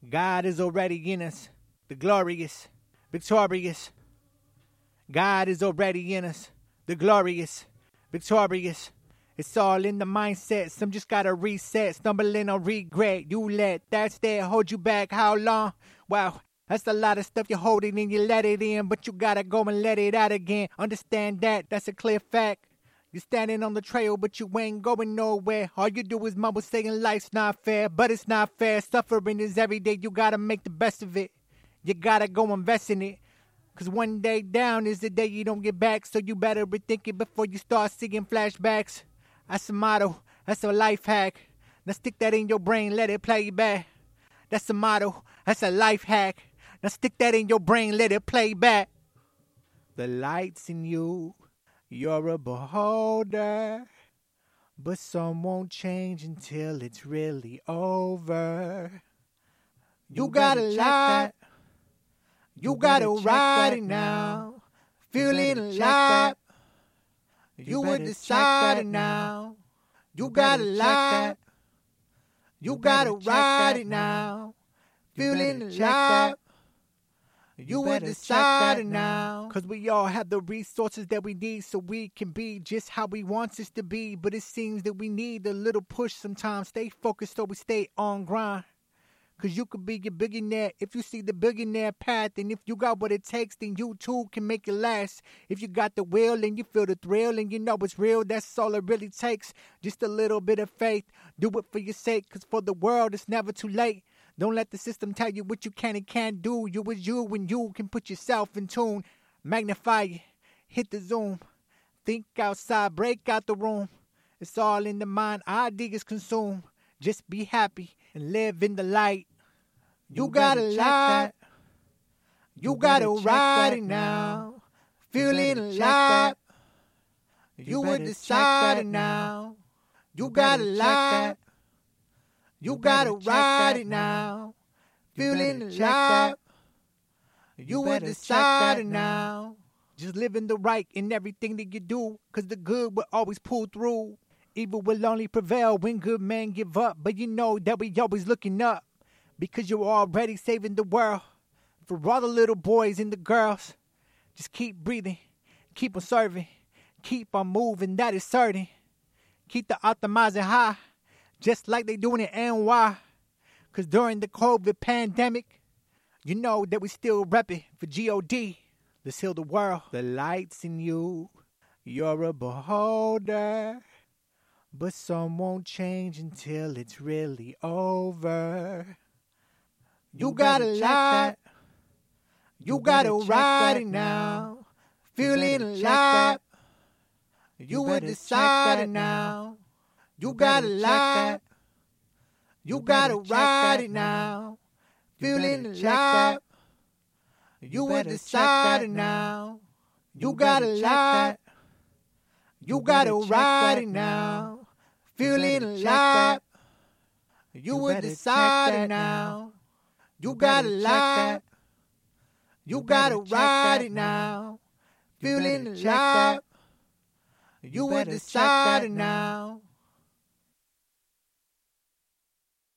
God is already in us, the glorious, victorious. God is already in us, the glorious, victorious. It's all in the mindset, some just gotta reset, stumbling on regret. You let that stare hold you back how long? Wow, that's a lot of stuff you're holding and you let it in, but you gotta go and let it out again. Understand that, that's a clear fact. You're standing on the trail, but you ain't going nowhere. All you do is mumble saying life's not fair, but it's not fair. Suffering is every day, you gotta make the best of it. You gotta go invest in it. Cause one day down is the day you don't get back, so you better rethink it before you start seeing flashbacks. That's a motto, that's a life hack. Now stick that in your brain, let it play back. That's a motto, that's a life hack. Now stick that in your brain, let it play back. The light's in you, you're a beholder. But some won't change until it's really over. You gotta lie, you gotta ride it now. Feeling alive, you would decide it now. You gotta lie, you gotta ride it now. Feeling alive, you would decide it now. Cause we all have the resources that we need so we can be just how we want us to be. But it seems that we need a little push sometimes. Stay focused so we stay on grind. Cause you could be a billionaire if you see the billionaire path. And if you got what it takes, then you too can make it last. If you got the will and you feel the thrill and you know it's real, that's all it really takes. Just a little bit of faith. Do it for your sake, cause for the world it's never too late. Don't let the system tell you what you can and can't do. You is you when you can put yourself in tune. Magnify it, hit the zoom. Think outside, break out the room. It's all in the mind, ideas consume. Just be happy and live in the light. You gotta lie, you gotta ride it now. Feeling alive, you would decide it now. You gotta lie, you gotta ride it now. Feeling alive, you would decide it now. Just living the right in everything that you do, cause the good will always pull through. Evil will only prevail when good men give up. But you know that we always looking up, because you're already saving the world. For all the little boys and the girls, just keep breathing, keep on serving, keep on moving, that is certain. Keep the optimizing high, just like they doing in NY. Cause during the COVID pandemic, you know that we still repping for God. Let's heal the world. The light's in you, you're a beholder. But some won't change until it's really over. You gotta lie, you gotta ride it now. Feeling alive, you would decide it now. You gotta lie, you gotta ride it now. Feeling alive, you would decide it now. You gotta lie, you gotta ride it now. Feeling alive, you would decide it now. You gotta lie, you gotta ride it now. Feeling alive, you would decide it now.